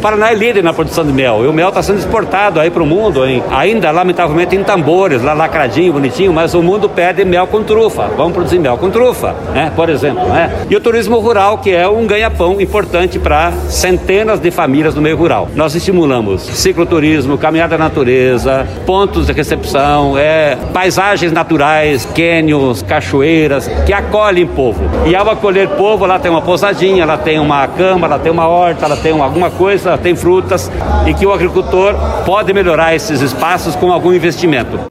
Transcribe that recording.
Paraná é líder na produção de mel, e o mel está sendo exportado aí para o mundo, hein? Ainda, lamentavelmente, em tambores, lá lacradinho, bonitinho, mas o mundo pede mel com trufa. Vamos produzir mel com trufa, né? Por exemplo, né? E o turismo rural, que é um ganha-pão importante para centenas de famílias no meio rural. Nós estimulamos cicloturismo, caminhada na natureza, pontos de recepção, paisagens naturais, cânions, cachoeiras, que acolhem povo. E ao acolher povo, lá tem uma pousadinha, ela tem uma cama, ela tem uma horta, ela tem alguma coisa, ela tem frutas, e que o agricultor pode melhorar esses espaços com algum investimento.